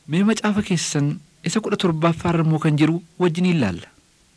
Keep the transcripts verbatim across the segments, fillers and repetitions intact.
Mee macaafa keessan isa kudha torbaffaarra immoo kan jiru wajjin ilaalla.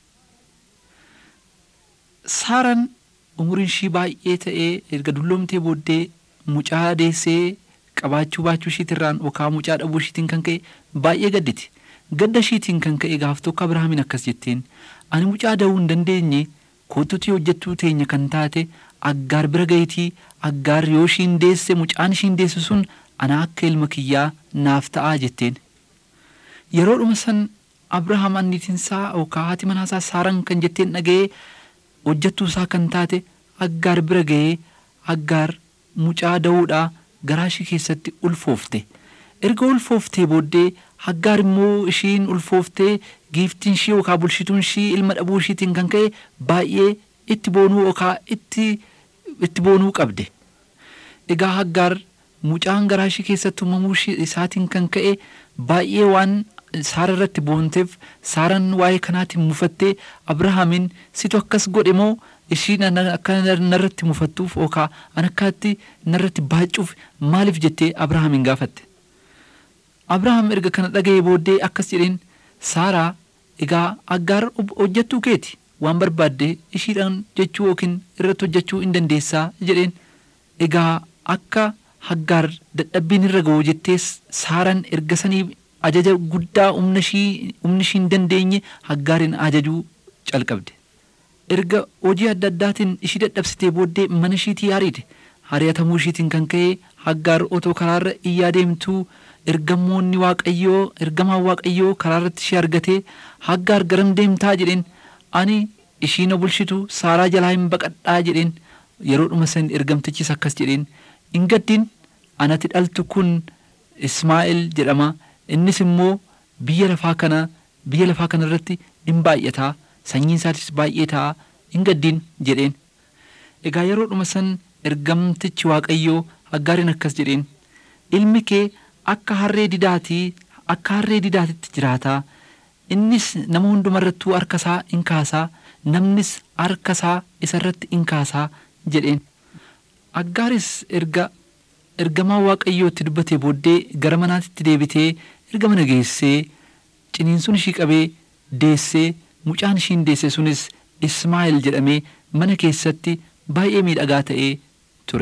Saaraan umuriin ishii baay'ee ta'ee erga dulloomtee booddee mucaa deessee qabaachuu baachuu ishiitirraan yookaan mucaa dhabuu ishiitiin kan ka'e baay'ee gadditi. Gadda ishiitiin kan ka'e gaaf tokko Abrahaamin akkas jetteen, ani mucaa da'uu hin dandeenye kootutii hojjettuu teenya kan taate Aggaar bira ga'iitii Aggaar yoo ishiin deesse mucaan ishiin deessu sun ana akka ilma kiyyaa naaf ta'aa jetteen. Yeroodhuma san Abrahaam anniitinsaa yookaan haati manaasaa Saaraan kan jetteen dhaga'ee hojjettuu isaa kan taate Aggaar bira ga'ee Aggaar mucaa da'uudhaa garaa ishii keessatti ulfoofte. Erga ulfooftee booddee Aggaar immoo ishiin ulfooftee giiftiin ishii yookaan bulchituun ishii ilma dhabuu ishiitiin kan ka'e baay'ee itti boonuu yookaan itti itti boonuu qabde. Egaa Aggaar mucaan garaa ishii keessatti uumamuu isaatiin kan ka'e baay'ee waan Saara irratti boonteef Saaraan waa'ee kanaatiin mufattee Abrahaamin situ akkas godhe moo ishiin akka narratti mufattuuf yookaan an akkaatti narratti baay'uuf maaliif jettee Abrahaamin gaafatte. Abrahaam erga kana dhaga'ee booddee akkas jedheen, Saaraa egaa Aggaar hojjettuu keeti waan barbaadde ishiidhaan jechuu yookiin irratti hojjechuu hin dandeessaa jedheen. Egaa akka Aggaar dadhabbiin irra ga'u jettees Saaraan erga sanii ajaja guddaa humna ishii humni ishii hin dandeenye Aggaarin ajajuu calqabde. Erga hojii adda addaatiin ishii dadhabsitee booddee mana ishiitii ariite. Ari'atamuu ishiitiin kan ka'e Aggaar otoo karaarra iyyaa deemtuu ergamoonni Waaqayyoo ergamaan Waaqayyoo karaarratti ishee argatee Aggaar garam deemtaa jedheen. Ani ishiin bulchitu Saaraa jalaa hin baqadhaa jedheen. Yeroodhuma san ergamtichis akkas jedheen, hin gaddiin anati dhaltu kun Ismaa'eel jedhama. Innis immoo biyya lafaa kana biyya lafaa kana irratti hin baay'ataa, sanyiin isaatis baay'ee ta'a, hin gaddiin jedheen. Egaa yeroodhuma san ergamtichi Waaqayyoo Aggaarin akkas jedheen, ilmi kee akka harree didaatii akka harree didaatitti jiraataa, innis nama hundumarrattuu harkasaa in kaasaa, namnis harkasaa isarratti in kaasaa jedheen. Aggaaris erga ergamaa Waaqayyootti dubbatee booddee gara manaatitti deebitee erga mana geessee ciniinsuun ishii qabee deessee mucaan ishiin deesse sunis Ismaa'eel jedhamee mana keessatti baay'ee miidhagaa ta'ee ture.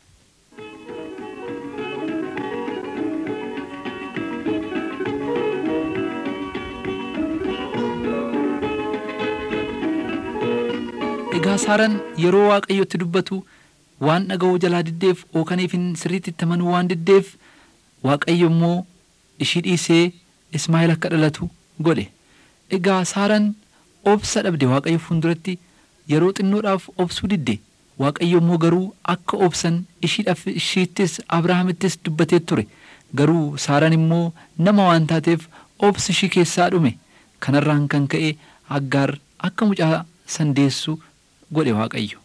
Egaa Saaraan yeroo Waaqayyootti dubbatu waan dhaga'uu jalaa diddeef ookaniifin sirriitti itti amanuu waan diddeef Waaqayyo immoo ishii dhiisee Ismaa'eel akka dhalatu godhe. Egaa Saaraan obsa dhabde Waaqayyo fuulduratti yeroo xinnoodhaaf obsuu didde. Waaqayyo immoo garuu akka obsan ishiidhaaf ishiittis Abrahaamittis dubbatee ture. Garuu Saaraan immoo nama waan taateef obsi ishii keessaa dhume. Kanarraan kan ka'e Aggaar akka mucaa san deessu godhe Waaqayyo.